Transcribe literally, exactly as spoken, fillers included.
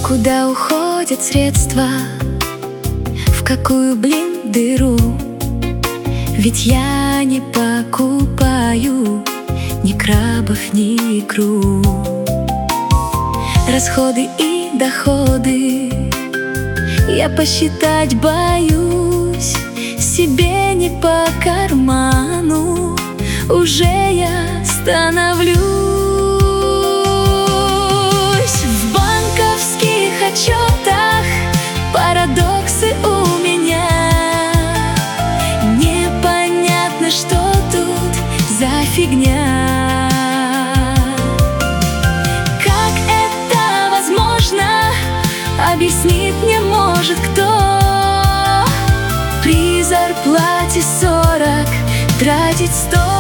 Куда уходят средства, в какую, блин, дыру? Ведь я не покупаю ни крабов, ни икру. Расходы и доходы я посчитать боюсь, себе не по карману уже я становлюсь. В банковских отчетах парадоксы у меня. Непонятно, что тут за фигня. Как это возможно, объяснит не может кто. При зарплате сорок тратить сто.